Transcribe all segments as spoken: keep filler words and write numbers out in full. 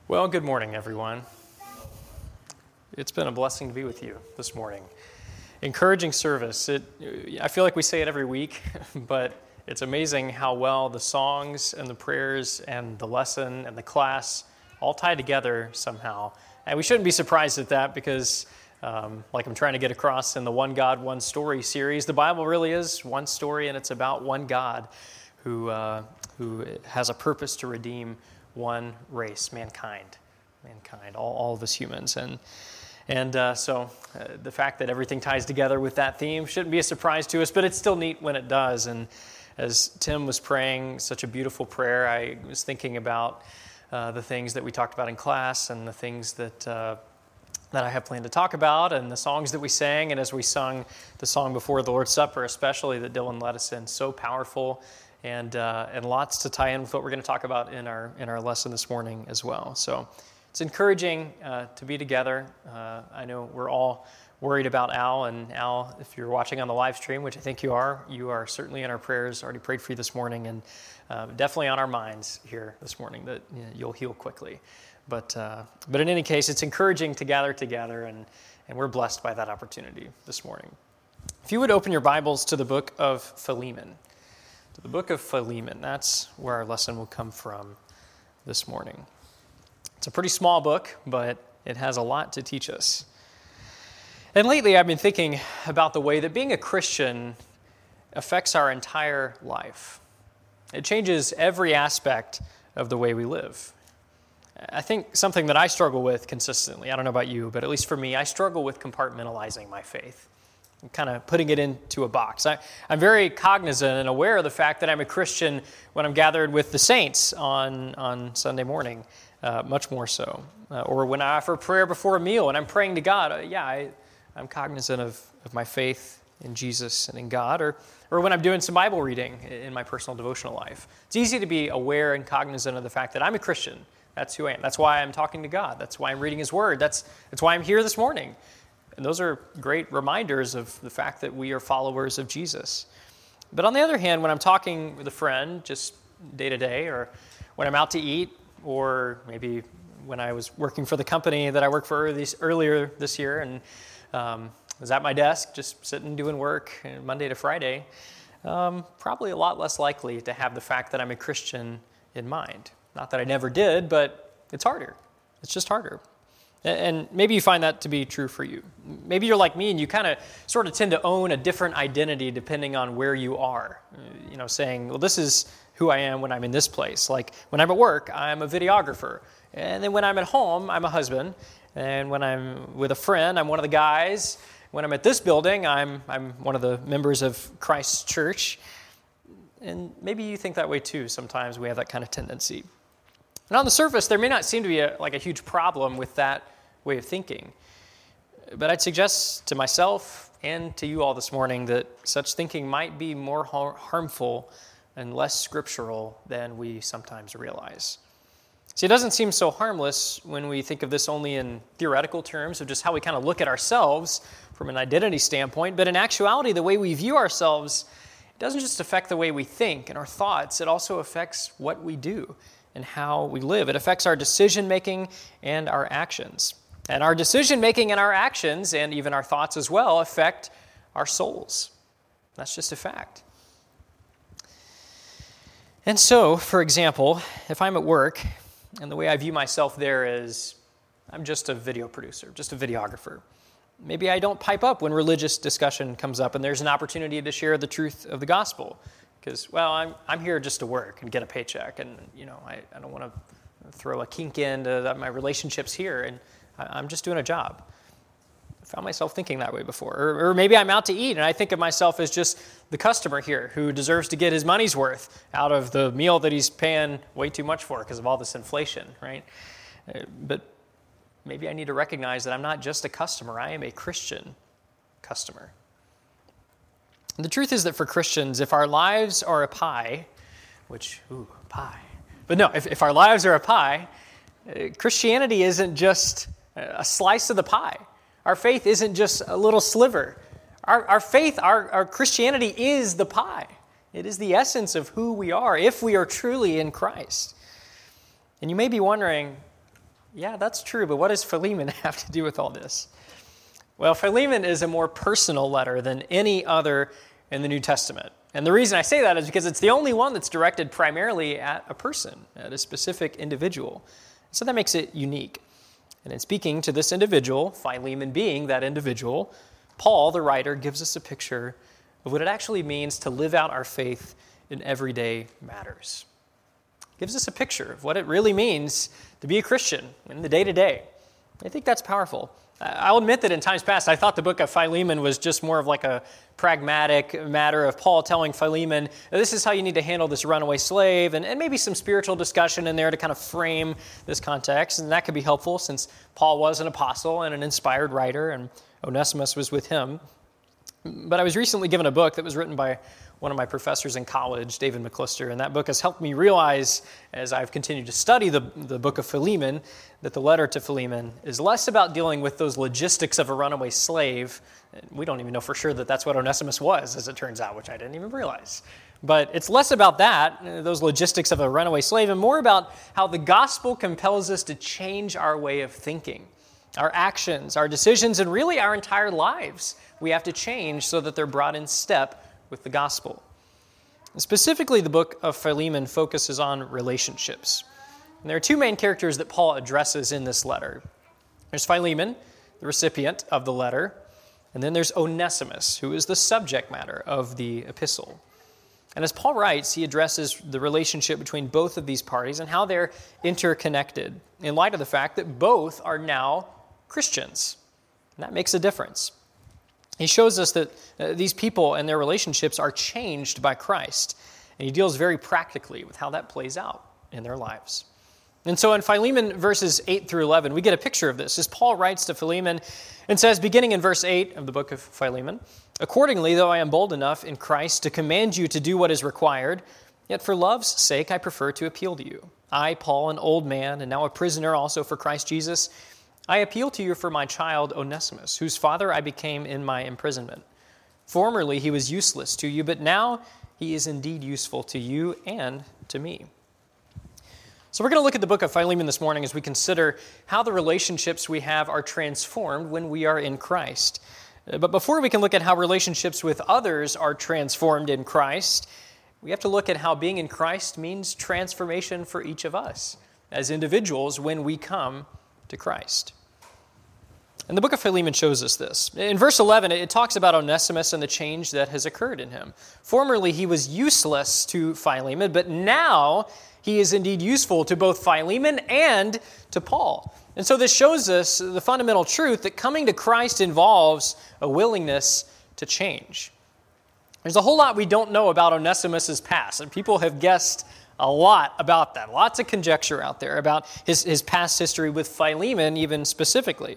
Well, good morning, everyone. It's been a blessing to be with you this morning. Encouraging service. It, I feel like we say it every week, but it's amazing how well the songs and the prayers and the lesson and the class all tie together somehow. And we shouldn't be surprised at that because, um, like I'm trying to get across in the One God, One Story series, the Bible really is one story, and it's about one God who uh, who has a purpose to redeem one race, mankind, mankind, all, all of us humans. And and uh, so uh, the fact that everything ties together with that theme shouldn't be a surprise to us, but it's still neat when it does. And as Tim was praying such a beautiful prayer, I was thinking about uh, the things that we talked about in class and the things that uh, that I have planned to talk about and the songs that we sang. And as we sung the song before the Lord's Supper, especially that Dylan led us in, so powerful. And uh, and lots to tie in with what we're going to talk about in our in our lesson this morning as well. So it's encouraging uh, to be together. Uh, I know we're all worried about Al, and Al, if you're watching on the live stream, which I think you are, you are certainly in our prayers. Already prayed for you this morning, and uh, definitely on our minds here this morning that you know, you'll heal quickly. But uh, but in any case, it's encouraging to gather together, and and we're blessed by that opportunity this morning. If you would open your Bibles to the book of Philemon. The book of Philemon, that's where our lesson will come from this morning. It's a pretty small book, but it has a lot to teach us. And lately I've been thinking about the way that being a Christian affects our entire life. It changes every aspect of the way we live. I think something that I struggle with consistently, I don't know about you, but at least for me, I struggle with compartmentalizing my faith. Kind of putting it into a box. I, I'm very cognizant and aware of the fact that I'm a Christian when I'm gathered with the saints on, on Sunday morning, uh, much more so. Uh, or when I offer prayer before a meal and I'm praying to God, uh, yeah, I, I'm cognizant of, of my faith in Jesus and in God. Or, or when I'm doing some Bible reading in my personal devotional life. It's easy to be aware and cognizant of the fact that I'm a Christian. That's who I am. That's why I'm talking to God. That's why I'm reading His Word. That's, that's why I'm here this morning. And those are great reminders of the fact that we are followers of Jesus. But on the other hand, when I'm talking with a friend, just day to day, or when I'm out to eat, or maybe when I was working for the company that I worked for earlier this year, and um, was at my desk, just sitting doing work Monday to Friday, um, probably a lot less likely to have the fact that I'm a Christian in mind. Not that I never did, but it's harder. It's just harder. And maybe you find that to be true for you. Maybe you're like me and you kind of sort of tend to own a different identity depending on where you are. You know, saying, well, this is who I am when I'm in this place. Like when I'm at work, I'm a videographer. And then when I'm at home, I'm a husband. And when I'm with a friend, I'm one of the guys. When I'm at this building, I'm I'm one of the members of Christ's church. And maybe you think that way too. Sometimes we have that kind of tendency. And on the surface, there may not seem to be a, like a huge problem with that way of thinking. But I'd suggest to myself and to you all this morning that such thinking might be more har- harmful and less scriptural than we sometimes realize. See, it doesn't seem so harmless when we think of this only in theoretical terms of just how we kind of look at ourselves from an identity standpoint. But in actuality, the way we view ourselves, it doesn't just affect the way we think and our thoughts. It also affects what we do and how we live. It affects our decision-making and our actions. And our decision-making and our actions, and even our thoughts as well, affect our souls. That's just a fact. And so, for example, if I'm at work, and the way I view myself there is, I'm just a video producer, just a videographer. Maybe I don't pipe up when religious discussion comes up and there's an opportunity to share the truth of the gospel. Because, well, I'm I'm here just to work and get a paycheck, and you know I, I don't want to throw a kink into my relationships here, and I, I'm just doing a job. I found myself thinking that way before. Or, or maybe I'm out to eat, and I think of myself as just the customer here who deserves to get his money's worth out of the meal that he's paying way too much for because of all this inflation, right? But maybe I need to recognize that I'm not just a customer. I am a Christian customer. The truth is that for Christians, if our lives are a pie, which, ooh, pie. But no, if, if our lives are a pie, uh, Christianity isn't just a slice of the pie. Our faith isn't just a little sliver. Our, our faith, our, our Christianity is the pie. It is the essence of who we are if we are truly in Christ. And you may be wondering, Yeah, that's true, but what does Philemon have to do with all this? Well, Philemon is a more personal letter than any other in the New Testament. And the reason I say that is because it's the only one that's directed primarily at a person, at a specific individual. So that makes it unique. And in speaking to this individual, Philemon being that individual, Paul, the writer, gives us a picture of what it actually means to live out our faith in everyday matters. Gives us a picture of what it really means to be a Christian in the day-to-day. I think that's powerful. I'll admit that in times past, I thought the book of Philemon was just more of like a pragmatic matter of Paul telling Philemon, this is how you need to handle this runaway slave, and, and maybe some spiritual discussion in there to kind of frame this context. And that could be helpful since Paul was an apostle and an inspired writer, and Onesimus was with him. But I was recently given a book that was written by one of my professors in college, David McClister, and that book has helped me realize, as I've continued to study the, the book of Philemon, that the letter to Philemon is less about dealing with those logistics of a runaway slave. We don't even know for sure that that's what Onesimus was, as it turns out, which I didn't even realize. But it's less about that, those logistics of a runaway slave, and more about how the gospel compels us to change our way of thinking, our actions, our decisions, and really our entire lives. We have to change so that they're brought in step with the gospel. Specifically, the book of Philemon focuses on relationships. And there are two main characters that Paul addresses in this letter. There's Philemon, the recipient of the letter, and then there's Onesimus, who is the subject matter of the epistle. And as Paul writes, he addresses the relationship between both of these parties and how they're interconnected in light of the fact that both are now Christians. And that makes a difference. He shows us that uh, these people and their relationships are changed by Christ. And he deals very practically with how that plays out in their lives. And so in Philemon verses eight through eleven, we get a picture of this as Paul writes to Philemon and says, beginning in verse eight of the book of Philemon, accordingly, though I am bold enough in Christ to command you to do what is required, yet for love's sake I prefer to appeal to you. I, Paul, an old man, and now a prisoner also for Christ Jesus, I appeal to you for my child Onesimus, whose father I became in my imprisonment. Formerly he was useless to you, but now he is indeed useful to you and to me. So we're going to look at the book of Philemon this morning as we consider how the relationships we have are transformed when we are in Christ. But before we can look at how relationships with others are transformed in Christ, we have to look at how being in Christ means transformation for each of us as individuals when we come to Christ. And the book of Philemon shows us this. In verse eleven, it talks about Onesimus and the change that has occurred in him. Formerly, he was useless to Philemon, but now he is indeed useful to both Philemon and to Paul. And so this shows us the fundamental truth that coming to Christ involves a willingness to change. There's a whole lot we don't know about Onesimus' past, and people have guessed a lot about that. Lots of conjecture out there about his, his past history with Philemon, even specifically.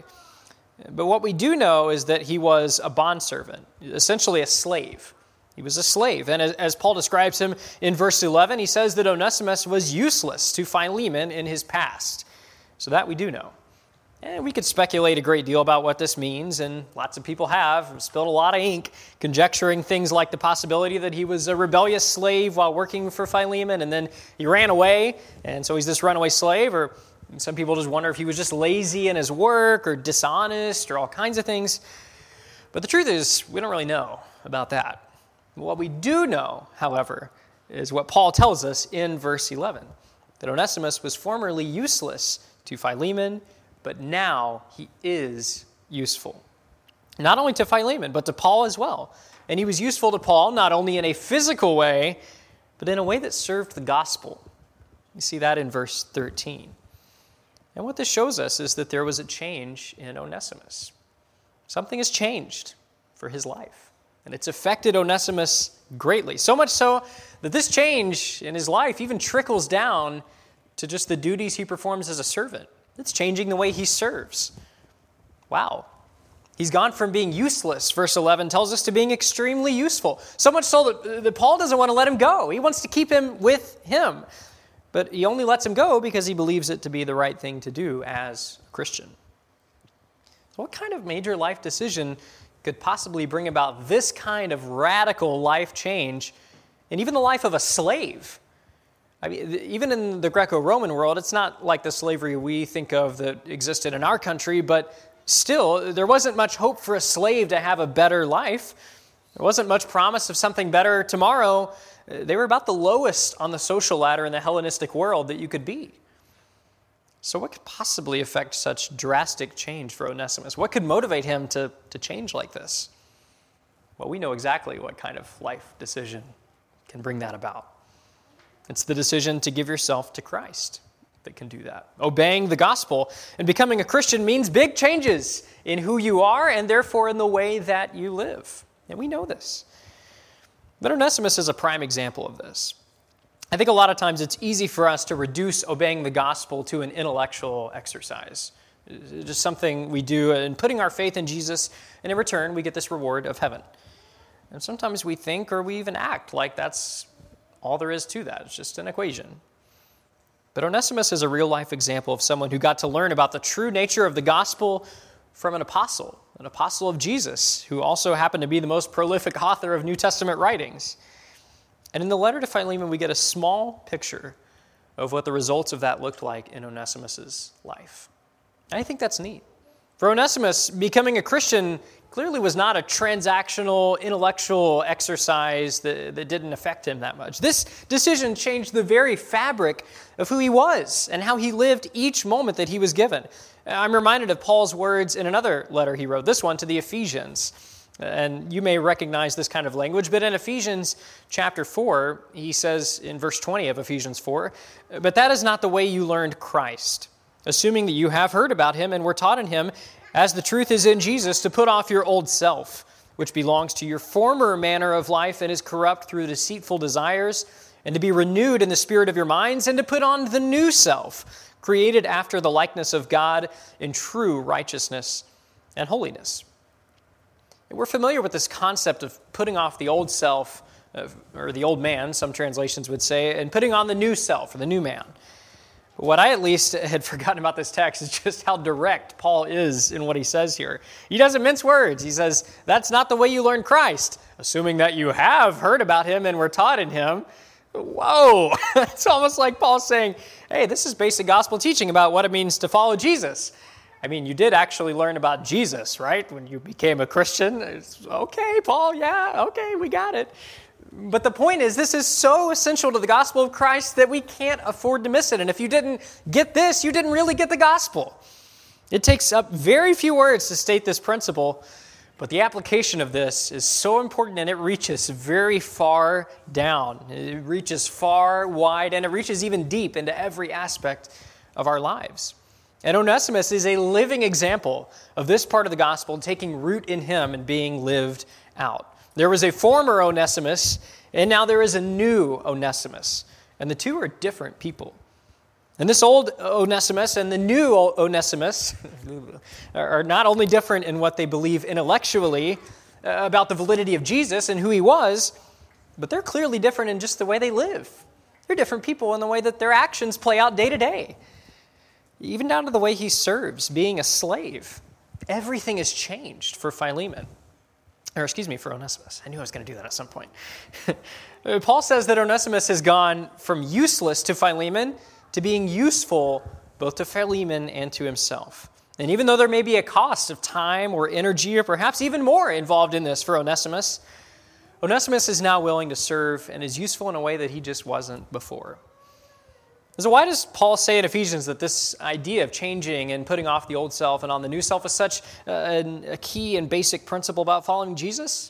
But what we do know is that he was a bondservant, essentially a slave. He was a slave. And as, as Paul describes him in verse eleven, he says that Onesimus was useless to Philemon in his past. So that we do know. And we could speculate a great deal about what this means, and lots of people have spilled a lot of ink conjecturing things like the possibility that he was a rebellious slave while working for Philemon, and then he ran away, and so he's this runaway slave, or some people just wonder if he was just lazy in his work or dishonest or all kinds of things. But the truth is, we don't really know about that. What we do know, however, is what Paul tells us in verse eleven, that Onesimus was formerly useless to Philemon, but now he is useful. Not only to Philemon, but to Paul as well. And he was useful to Paul not only in a physical way, but in a way that served the gospel. You see that in verse thirteen. And what this shows us is that there was a change in Onesimus. Something has changed for his life. And it's affected Onesimus greatly. So much so that this change in his life even trickles down to just the duties he performs as a servant. It's changing the way he serves. Wow. He's gone from being useless, verse eleven tells us, to being extremely useful. So much so that, that Paul doesn't want to let him go. He wants to keep him with him. But he only lets him go because he believes it to be the right thing to do as a Christian. So what kind of major life decision could possibly bring about this kind of radical life change in even the life of a slave? I mean, even in the Greco-Roman world, it's not like the slavery we think of that existed in our country, but still, there wasn't much hope for a slave to have a better life. There wasn't much promise of something better tomorrow. They were about the lowest on the social ladder in the Hellenistic world that you could be. So what could possibly affect such drastic change for Onesimus? What could motivate him to, to change like this? Well, we know exactly what kind of life decision can bring that about. It's the decision to give yourself to Christ that can do that. Obeying the gospel and becoming a Christian means big changes in who you are and therefore in the way that you live. And we know this. But Onesimus is a prime example of this. I think a lot of times it's easy for us to reduce obeying the gospel to an intellectual exercise. It's just something we do in putting our faith in Jesus, and in return we get this reward of heaven. And sometimes we think or we even act like that's all there is to that. It's just an equation. But Onesimus is a real-life example of someone who got to learn about the true nature of the gospel from an apostle, an apostle of Jesus, who also happened to be the most prolific author of New Testament writings. And in the letter to Philemon, we get a small picture of what the results of that looked like in Onesimus' life. And I think that's neat. For Onesimus, becoming a Christian clearly was not a transactional, intellectual exercise that, that didn't affect him that much. This decision changed the very fabric of who he was and how he lived each moment that he was given. I'm reminded of Paul's words in another letter he wrote, this one to the Ephesians. And you may recognize this kind of language, but in Ephesians chapter four, he says in verse twenty of Ephesians four, "But that is not the way you learned Christ, assuming that you have heard about him and were taught in him, as the truth is in Jesus, to put off your old self, which belongs to your former manner of life and is corrupt through deceitful desires, and to be renewed in the spirit of your minds, and to put on the new self, created after the likeness of God in true righteousness and holiness." We're familiar with this concept of putting off the old self, or the old man, some translations would say, and putting on the new self, or the new man. But what I at least had forgotten about this text is just how direct Paul is in what he says here. He doesn't mince words. He says, that's not the way you learn Christ, assuming that you have heard about him and were taught in him. Whoa! It's almost like Paul saying, hey, this is basic gospel teaching about what it means to follow Jesus. I mean, you did actually learn about Jesus, right? When you became a Christian. It's, okay, Paul, yeah, okay, we got it. But the point is, this is so essential to the gospel of Christ that we can't afford to miss it. And if you didn't get this, you didn't really get the gospel. It takes up very few words to state this principle, but the application of this is so important and it reaches very far down. It reaches far, wide, and it reaches even deep into every aspect of our lives. And Onesimus is a living example of this part of the gospel taking root in him and being lived out. There was a former Onesimus, and now there is a new Onesimus. And the two are different people. And this old Onesimus and the new Onesimus are not only different in what they believe intellectually about the validity of Jesus and who he was, but they're clearly different in just the way they live. They're different people in the way that their actions play out day to day. Even down to the way he serves, being a slave. Everything has changed for Philemon. Or excuse me, for Onesimus. I knew I was going to do that at some point. Paul says that Onesimus has gone from useless to Philemon to being useful both to Philemon and to himself. And even though there may be a cost of time or energy or perhaps even more involved in this for Onesimus, Onesimus is now willing to serve and is useful in a way that he just wasn't before. So why does Paul say in Ephesians that this idea of changing and putting off the old self and on the new self is such a, a key and basic principle about following Jesus?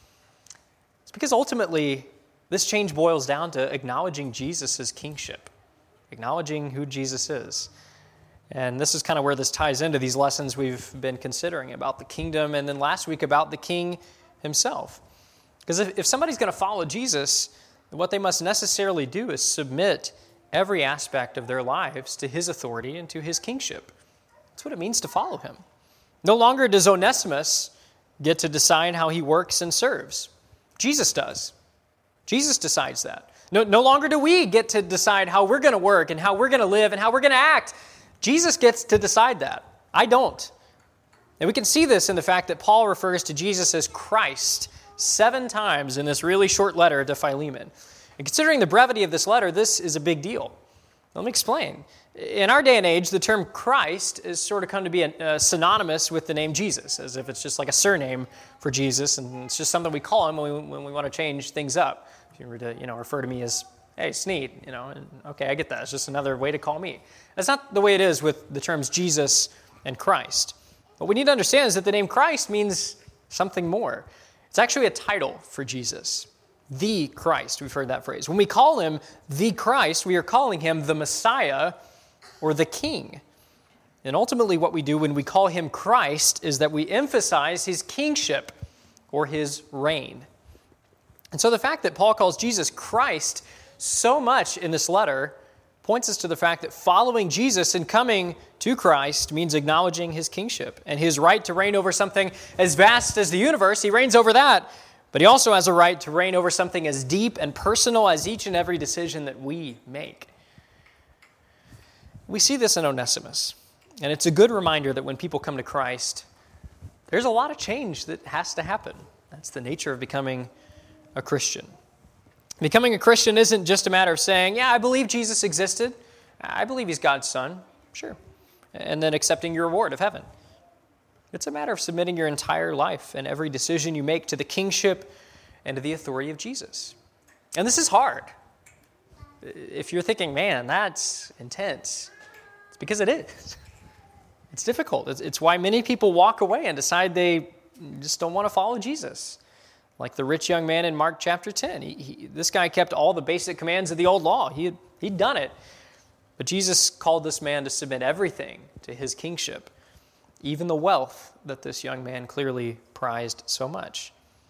It's because ultimately this change boils down to acknowledging Jesus' kingship, acknowledging who Jesus is. And this is kind of where this ties into these lessons we've been considering about the kingdom and then last week about the king himself. Because if, if somebody's going to follow Jesus, what they must necessarily do is submit every aspect of their lives to his authority and to his kingship. That's what it means to follow him. No longer does Onesimus get to decide how he works and serves. Jesus does. Jesus decides that. No, no longer do we get to decide how we're going to work and how we're going to live and how we're going to act. Jesus gets to decide that. I don't. And we can see this in the fact that Paul refers to Jesus as Christ seven times in this really short letter to Philemon. And considering the brevity of this letter, this is a big deal. Let me explain. In our day and age, the term Christ has sort of come to be uh, synonymous with the name Jesus, as if it's just like a surname for Jesus, and it's just something we call him when we, when we want to change things up. If you were to, you know, refer to me as, hey, Sneed, you know, and okay, I get that. It's just another way to call me. That's not the way it is with the terms Jesus and Christ. What we need to understand is that the name Christ means something more. It's actually a title for Jesus. The Christ, we've heard that phrase. When we call him the Christ, we are calling him the Messiah or the King. And ultimately what we do when we call him Christ is that we emphasize his kingship or his reign. And so the fact that Paul calls Jesus Christ so much in this letter points us to the fact that following Jesus and coming to Christ means acknowledging his kingship and his right to reign over something as vast as the universe. He reigns over that, but he also has a right to reign over something as deep and personal as each and every decision that we make. We see this in Onesimus, and it's a good reminder that when people come to Christ, there's a lot of change that has to happen. That's the nature of becoming a Christian. Becoming a Christian isn't just a matter of saying, yeah, I believe Jesus existed. I believe he's God's son. Sure. And then accepting your reward of heaven. It's a matter of submitting your entire life and every decision you make to the kingship and to the authority of Jesus. And this is hard. If you're thinking, man, that's intense, it's because it is. It's difficult. It's why many people walk away and decide they just don't want to follow Jesus. Like the rich young man in Mark chapter ten. He, he, this guy kept all the basic commands of the old law. He had, he'd done it. But Jesus called this man to submit everything to his kingship, even the wealth that this young man clearly prized so much.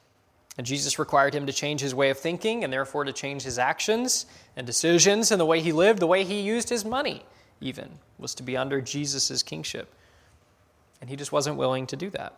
And Jesus required him to change his way of thinking and therefore to change his actions and decisions and the way he lived, the way he used his money even, was to be under Jesus' kingship. And he just wasn't willing to do that.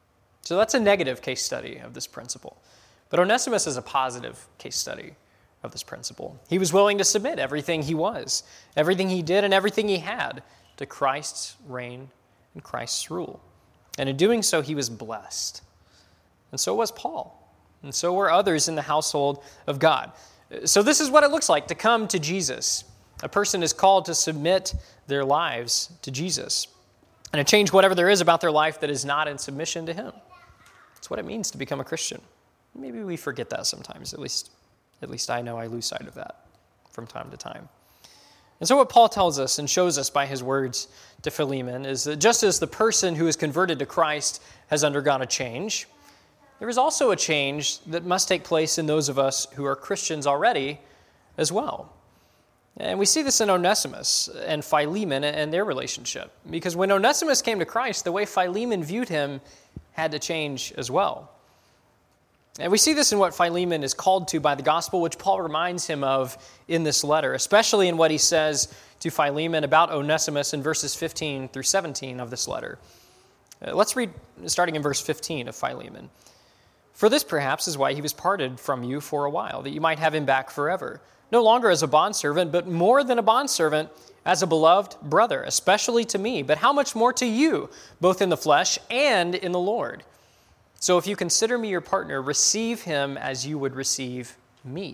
So that's a negative case study of this principle. But Onesimus is a positive case study of this principle. He was willing to submit everything he was, everything he did, and everything he had to Christ's reign and Christ's rule. And in doing so, he was blessed. And so was Paul. And so were others in the household of God. So this is what it looks like to come to Jesus. A person is called to submit their lives to Jesus and to change whatever there is about their life that is not in submission to him. That's what it means to become a Christian. Maybe we forget that sometimes. At least, at least I know I lose sight of that from time to time. And so what Paul tells us and shows us by his words to Philemon is that just as the person who is converted to Christ has undergone a change, there is also a change that must take place in those of us who are Christians already as well. And we see this in Onesimus and Philemon and their relationship. Because when Onesimus came to Christ, the way Philemon viewed him had to change as well. And we see this in what Philemon is called to by the gospel, which Paul reminds him of in this letter, especially in what he says to Philemon about Onesimus in verses fifteen through seventeen of this letter. Uh, let's read starting in verse fifteen of Philemon. For this perhaps is why he was parted from you for a while, that you might have him back forever, no longer as a bondservant, but more than a bondservant, as a beloved brother, especially to me, but how much more to you, both in the flesh and in the Lord. So if you consider me your partner, receive him as you would receive me.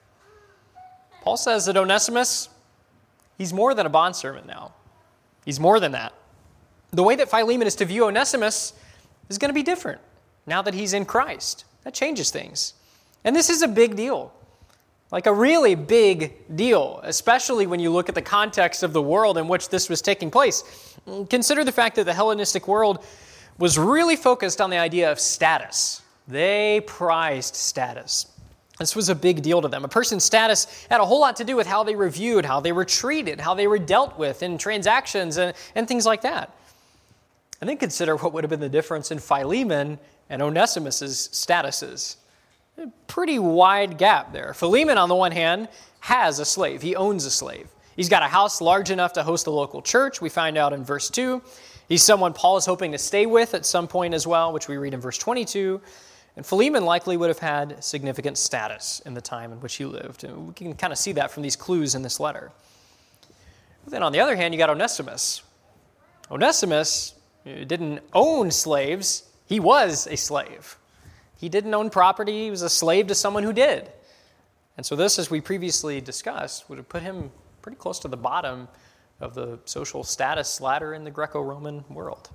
Paul says that Onesimus, he's more than a bondservant now. He's more than that. The way that Philemon is to view Onesimus is going to be different now that he's in Christ. That changes things. And this is a big deal. Like a really big deal, especially when you look at the context of the world in which this was taking place. Consider the fact that the Hellenistic world was really focused on the idea of status. They prized status. This was a big deal to them. A person's status had a whole lot to do with how they were viewed, how they were treated, how they were dealt with in transactions and, and things like that. And then consider what would have been the difference in Philemon and Onesimus' statuses. A pretty wide gap there. Philemon, on the one hand, has a slave. He owns a slave. He's got a house large enough to host a local church. We find out in verse two. He's someone Paul is hoping to stay with at some point as well, which we read in verse twenty-two. And Philemon likely would have had significant status in the time in which he lived. And we can kind of see that from these clues in this letter. But then on the other hand, you got Onesimus. Onesimus didn't own slaves. He was a slave. He didn't own property. He was a slave to someone who did. And so this, as we previously discussed, would have put him pretty close to the bottom of the social status ladder in the Greco-Roman world.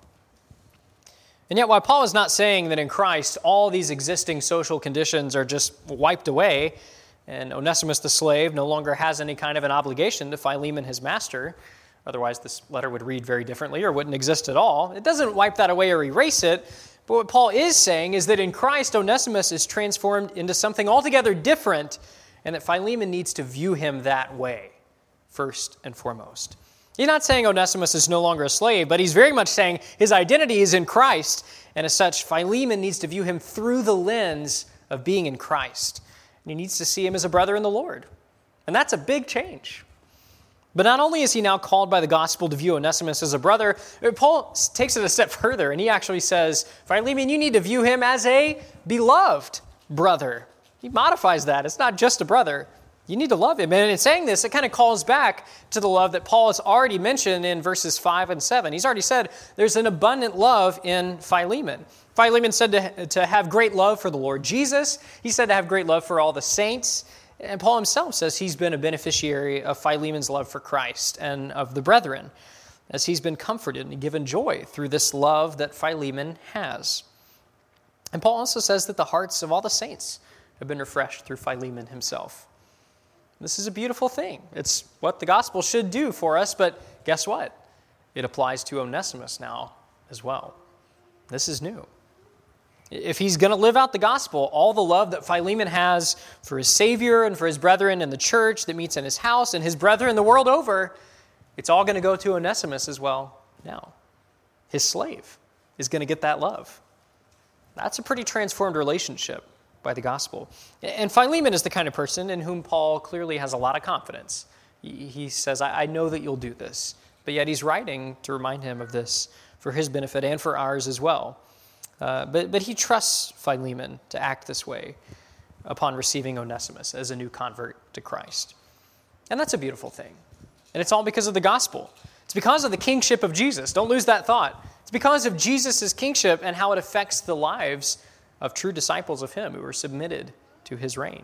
And yet, while Paul is not saying that in Christ all these existing social conditions are just wiped away, and Onesimus the slave no longer has any kind of an obligation to Philemon his master, otherwise this letter would read very differently or wouldn't exist at all. It doesn't wipe that away or erase it, but what Paul is saying is that in Christ, Onesimus is transformed into something altogether different, and that Philemon needs to view him that way, first and foremost. He's not saying Onesimus is no longer a slave, but he's very much saying his identity is in Christ, and as such, Philemon needs to view him through the lens of being in Christ. And he needs to see him as a brother in the Lord. And that's a big change. But not only is he now called by the gospel to view Onesimus as a brother, Paul takes it a step further, and he actually says, Philemon, you need to view him as a beloved brother. He modifies that. It's not just a brother. You need to love him. And in saying this, it kind of calls back to the love that Paul has already mentioned in verses five and seven. He's already said there's an abundant love in Philemon. Philemon said to, to have great love for the Lord Jesus. He said to have great love for all the saints. And Paul himself says he's been a beneficiary of Philemon's love for Christ and of the brethren, as he's been comforted and given joy through this love that Philemon has. And Paul also says that the hearts of all the saints have been refreshed through Philemon himself. This is a beautiful thing. It's what the gospel should do for us, but guess what? It applies to Onesimus now as well. This is new. If he's going to live out the gospel, all the love that Philemon has for his Savior and for his brethren in the church that meets in his house and his brethren the world over, it's all going to go to Onesimus as well now. His slave is going to get that love. That's a pretty transformed relationship by the gospel. And Philemon is the kind of person in whom Paul clearly has a lot of confidence. He says, I know that you'll do this. But yet he's writing to remind him of this for his benefit and for ours as well. Uh, but, but he trusts Philemon to act this way upon receiving Onesimus as a new convert to Christ. And that's a beautiful thing. And it's all because of the gospel. It's because of the kingship of Jesus. Don't lose that thought. It's because of Jesus' kingship and how it affects the lives of true disciples of him who were submitted to his reign.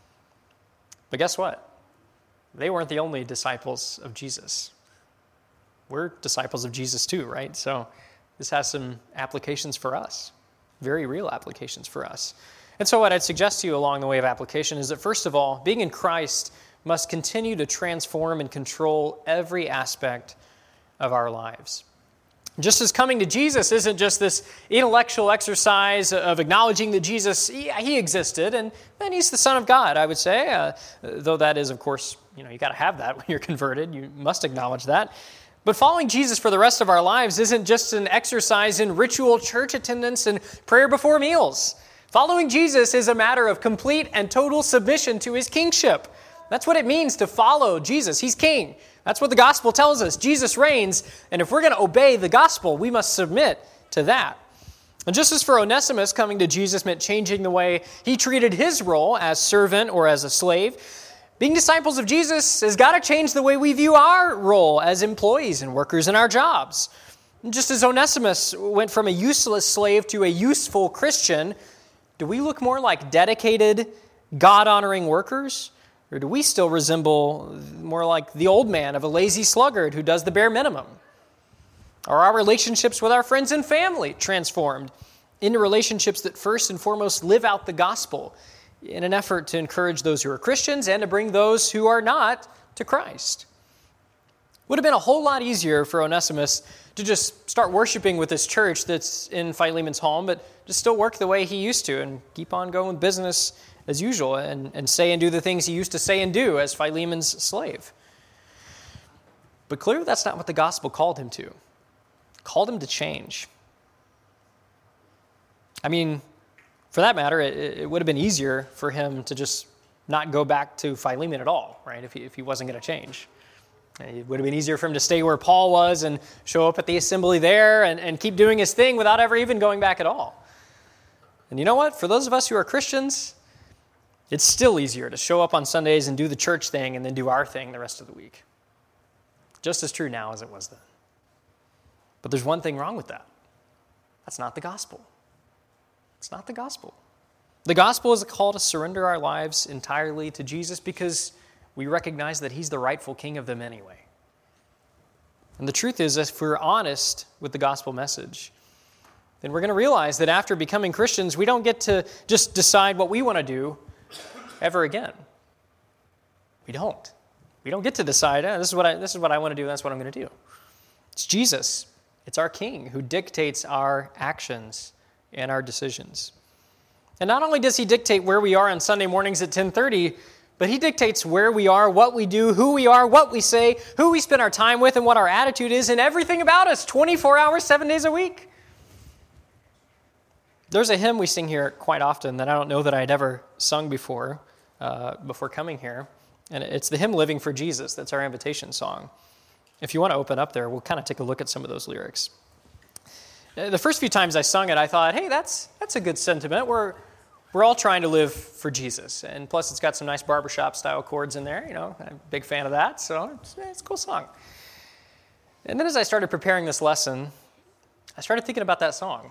But guess what? They weren't the only disciples of Jesus. We're disciples of Jesus too, right? So this has some applications for us, very real applications for us. And so what I'd suggest to you along the way of application is that, first of all, being in Christ must continue to transform and control every aspect of our lives. Just as coming to Jesus isn't just this intellectual exercise of acknowledging that Jesus, he, he existed, and then he's the Son of God, I would say, uh, though that is, of course, you know, you got to have that when you're converted. You must acknowledge that. But following Jesus for the rest of our lives isn't just an exercise in ritual church attendance and prayer before meals. Following Jesus is a matter of complete and total submission to his kingship. That's what it means to follow Jesus. He's king. That's what the gospel tells us. Jesus reigns, and if we're going to obey the gospel, we must submit to that. And just as for Onesimus, coming to Jesus meant changing the way he treated his role as servant or as a slave, being disciples of Jesus has got to change the way we view our role as employees and workers in our jobs. And just as Onesimus went from a useless slave to a useful Christian, do we look more like dedicated, God-honoring workers? Or do we still resemble more like the old man of a lazy sluggard who does the bare minimum? Are our relationships with our friends and family transformed into relationships that first and foremost live out the gospel in an effort to encourage those who are Christians and to bring those who are not to Christ? Would have been a whole lot easier for Onesimus to just start worshiping with this church that's in Philemon's home, but just still work the way he used to and keep on going with business as usual and, and say and do the things he used to say and do as Philemon's slave. But clearly that's not what the gospel called him to. It called him to change. I mean, for that matter, it, it would have been easier for him to just not go back to Philemon at all, right, if he, if he wasn't going to change. It would have been easier for him to stay where Paul was and show up at the assembly there and, and keep doing his thing without ever even going back at all. And you know what? For those of us who are Christians, it's still easier to show up on Sundays and do the church thing and then do our thing the rest of the week. Just as true now as it was then. But there's one thing wrong with that. That's not the gospel. It's not the gospel. The gospel is a call to surrender our lives entirely to Jesus because we recognize that he's the rightful king of them anyway. And the truth is, if we're honest with the gospel message, then we're going to realize that after becoming Christians, we don't get to just decide what we want to do ever again. We don't. We don't get to decide, eh, this is what I, this is what I want to do, that's what I'm going to do. It's Jesus. It's our King who dictates our actions and our decisions. And not only does he dictate where we are on Sunday mornings at ten thirty, but he dictates where we are, what we do, who we are, what we say, who we spend our time with, and what our attitude is, and everything about us, twenty-four hours, seven days a week. There's a hymn we sing here quite often that I don't know that I'd ever sung before, uh, before coming here. And it's the hymn Living for Jesus. That's our invitation song. If you want to open up there, we'll kind of take a look at some of those lyrics. The first few times I sung it, I thought, hey, that's that's a good sentiment. We're we're all trying to live for Jesus. And plus, it's got some nice barbershop-style chords in there. You know, I'm a big fan of that, so it's, it's a cool song. And then as I started preparing this lesson, I started thinking about that song.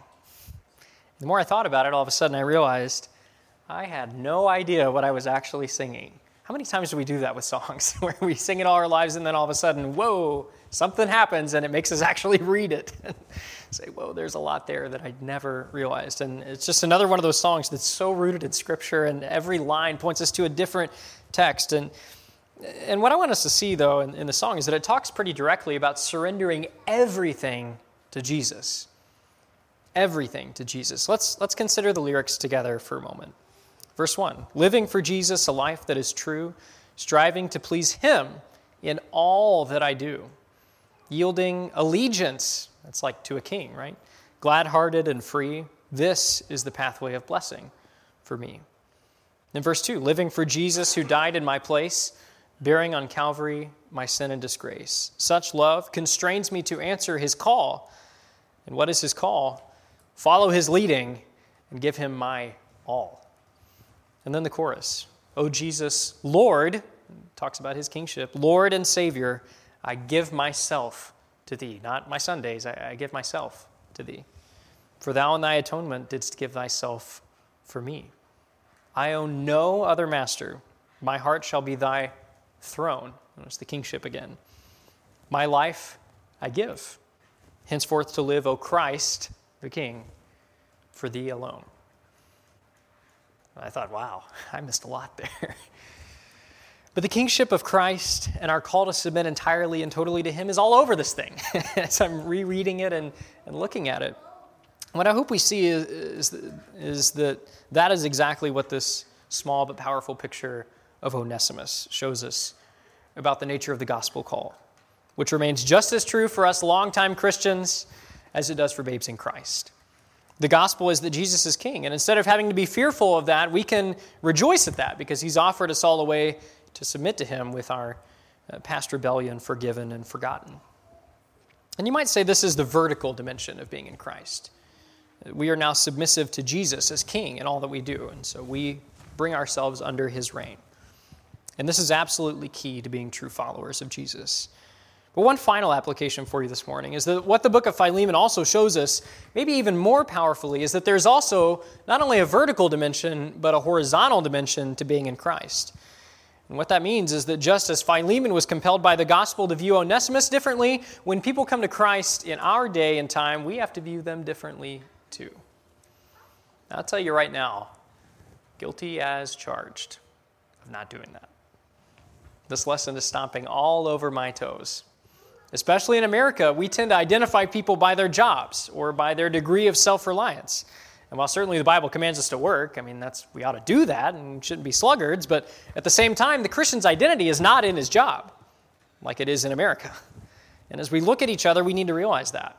The more I thought about it, all of a sudden I realized I had no idea what I was actually singing. How many times do we do that with songs, where we sing it all our lives and then all of a sudden, whoa, something happens and it makes us actually read it. Say, whoa, there's a lot there that I'd never realized. And it's just another one of those songs that's so rooted in Scripture, and every line points us to a different text. And and what I want us to see, though, in, in the song is that it talks pretty directly about surrendering everything to Jesus. Everything to Jesus. Let's, let's consider the lyrics together for a moment. Verse one, living for Jesus, a life that is true, striving to please him in all that I do, yielding allegiance, that's like to a king, right? Glad-hearted and free, this is the pathway of blessing for me. In verse two, living for Jesus who died in my place, bearing on Calvary my sin and disgrace. Such love constrains me to answer his call. And what is his call? Follow his leading and give him my all. And then the chorus, O Jesus, Lord, talks about his kingship, Lord and Savior, I give myself to thee. Not my Sundays, I, I give myself to thee. For thou in thy atonement didst give thyself for me. I own no other master. My heart shall be thy throne. Notice the kingship again. My life I give, henceforth to live, O Christ, the King, for thee alone. I thought, wow, I missed a lot there. But the kingship of Christ and our call to submit entirely and totally to him is all over this thing as I'm rereading it and, and looking at it. What I hope we see is, is, is that that is exactly what this small but powerful picture of Onesimus shows us about the nature of the gospel call, which remains just as true for us longtime Christians as it does for babes in Christ. The gospel is that Jesus is king, and instead of having to be fearful of that, we can rejoice at that because he's offered us all a way to submit to him with our uh, past rebellion forgiven and forgotten. And you might say this is the vertical dimension of being in Christ. We are now submissive to Jesus as king in all that we do, and so we bring ourselves under his reign. And this is absolutely key to being true followers of Jesus. But one final application for you this morning is that what the book of Philemon also shows us, maybe even more powerfully, is that there's also not only a vertical dimension, but a horizontal dimension to being in Christ. And what that means is that just as Philemon was compelled by the gospel to view Onesimus differently, when people come to Christ in our day and time, we have to view them differently too. Now, I'll tell you right now, guilty as charged of not doing that. This lesson is stomping all over my toes. Especially in America, we tend to identify people by their jobs or by their degree of self-reliance. And while certainly the Bible commands us to work, I mean, that's we ought to do that and shouldn't be sluggards, but at the same time, the Christian's identity is not in his job like it is in America. And as we look at each other, we need to realize that.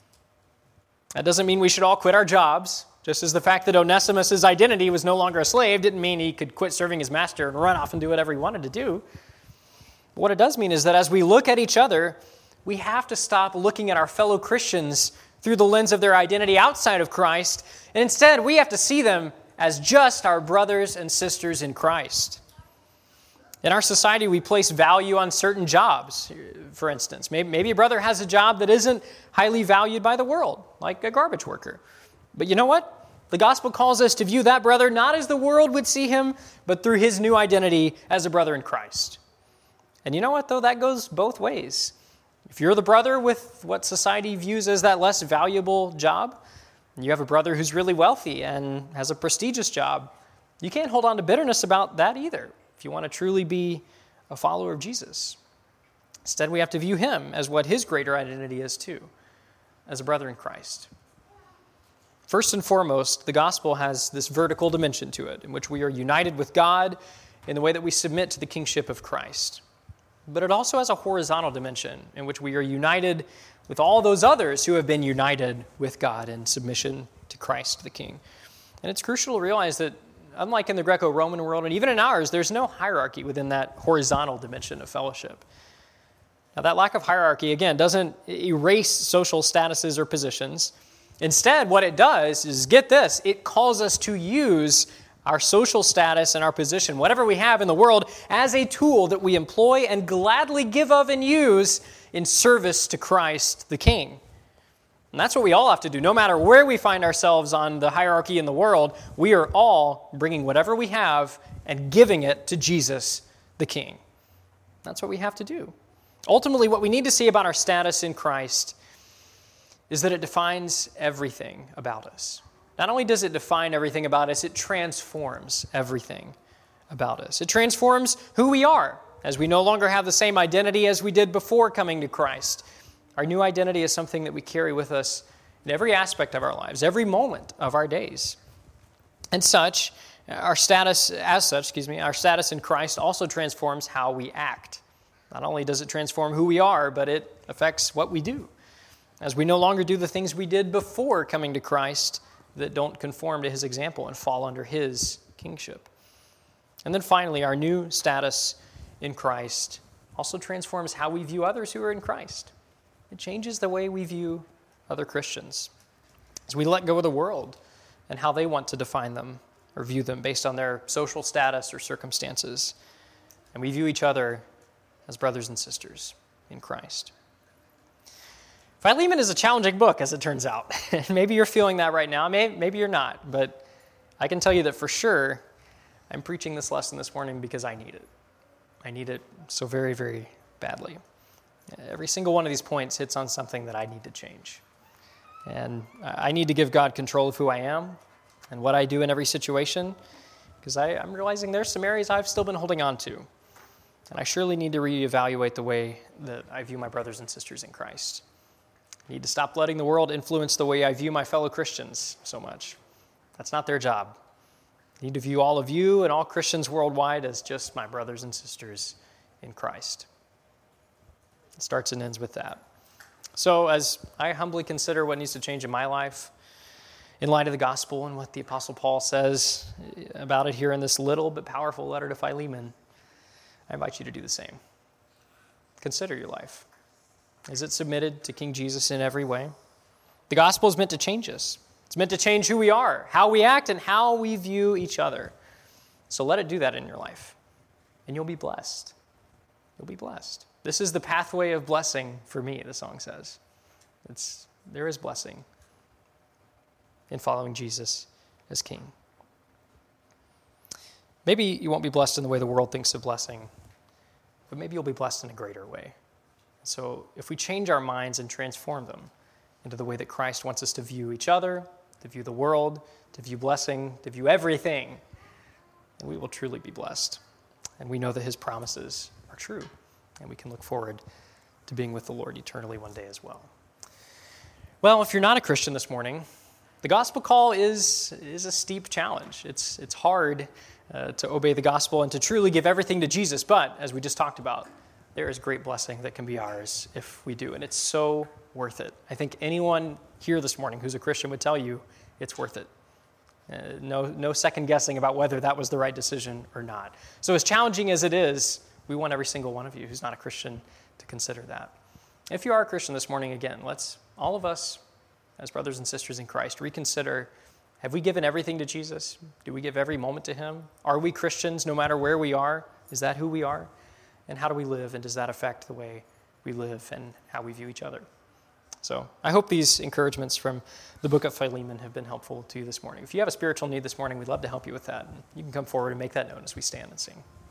That doesn't mean we should all quit our jobs, just as the fact that Onesimus' identity was no longer a slave didn't mean he could quit serving his master and run off and do whatever he wanted to do. But what it does mean is that as we look at each other, we have to stop looking at our fellow Christians through the lens of their identity outside of Christ, and instead we have to see them as just our brothers and sisters in Christ. In our society, we place value on certain jobs, for instance. Maybe, maybe a brother has a job that isn't highly valued by the world, like a garbage worker. But you know what? The gospel calls us to view that brother not as the world would see him, but through his new identity as a brother in Christ. And you know what, though? That goes both ways. If you're the brother with what society views as that less valuable job, and you have a brother who's really wealthy and has a prestigious job, you can't hold on to bitterness about that either if you want to truly be a follower of Jesus. Instead, we have to view him as what his greater identity is too, as a brother in Christ. First and foremost, the gospel has this vertical dimension to it, in which we are united with God in the way that we submit to the kingship of Christ. But it also has a horizontal dimension, in which we are united with all those others who have been united with God in submission to Christ the King. And it's crucial to realize that, unlike in the Greco-Roman world, and even in ours, there's no hierarchy within that horizontal dimension of fellowship. Now, that lack of hierarchy, again, doesn't erase social statuses or positions. Instead, what it does is, get this, it calls us to use our social status and our position, whatever we have in the world, as a tool that we employ and gladly give of and use in service to Christ the King. And that's what we all have to do. No matter where we find ourselves on the hierarchy in the world, we are all bringing whatever we have and giving it to Jesus the King. That's what we have to do. Ultimately, what we need to see about our status in Christ is that it defines everything about us. Not only does it define everything about us, it transforms everything about us. It transforms who we are, as we no longer have the same identity as we did before coming to Christ. Our new identity is something that we carry with us in every aspect of our lives, every moment of our days. And such, our status, as such, excuse me, our status in Christ also transforms how we act. Not only does it transform who we are, but it affects what we do. As we no longer do the things we did before coming to Christ that don't conform to his example and fall under his kingship. And then finally, our new status in Christ also transforms how we view others who are in Christ. It changes the way we view other Christians. As we let go of the world and how they want to define them or view them based on their social status or circumstances, and we view each other as brothers and sisters in Christ. Philemon is a challenging book, as it turns out. Maybe you're feeling that right now. Maybe, maybe you're not. But I can tell you that for sure, I'm preaching this lesson this morning because I need it. I need it so very, very badly. Every single one of these points hits on something that I need to change. And I need to give God control of who I am and what I do in every situation, because I'm realizing there's some areas I've still been holding on to. And I surely need to reevaluate the way that I view my brothers and sisters in Christ. I need to stop letting the world influence the way I view my fellow Christians so much. That's not their job. I need to view all of you and all Christians worldwide as just my brothers and sisters in Christ. It starts and ends with that. So as I humbly consider what needs to change in my life, in light of the gospel and what the Apostle Paul says about it here in this little but powerful letter to Philemon, I invite you to do the same. Consider your life. Is it submitted to King Jesus in every way? The gospel is meant to change us. It's meant to change who we are, how we act, and how we view each other. So let it do that in your life, and you'll be blessed. You'll be blessed. This is the pathway of blessing for me, the song says. It's, there is blessing in following Jesus as King. Maybe you won't be blessed in the way the world thinks of blessing, but maybe you'll be blessed in a greater way. So if we change our minds and transform them into the way that Christ wants us to view each other, to view the world, to view blessing, to view everything, then we will truly be blessed. And we know that his promises are true, and we can look forward to being with the Lord eternally one day as well. Well, if you're not a Christian this morning, the gospel call is, is a steep challenge. It's, it's hard uh, to obey the gospel and to truly give everything to Jesus, but as we just talked about, there is great blessing that can be ours if we do, and it's so worth it. I think anyone here this morning who's a Christian would tell you it's worth it. Uh, no, no second guessing about whether that was the right decision or not. So as challenging as it is, we want every single one of you who's not a Christian to consider that. If you are a Christian this morning, again, let's, all of us as brothers and sisters in Christ, reconsider, have we given everything to Jesus? Do we give every moment to him? Are we Christians no matter where we are? Is that who we are? And how do we live, and does that affect the way we live and how we view each other? So I hope these encouragements from the book of Philemon have been helpful to you this morning. If you have a spiritual need this morning, we'd love to help you with that. And you can come forward and make that known as we stand and sing.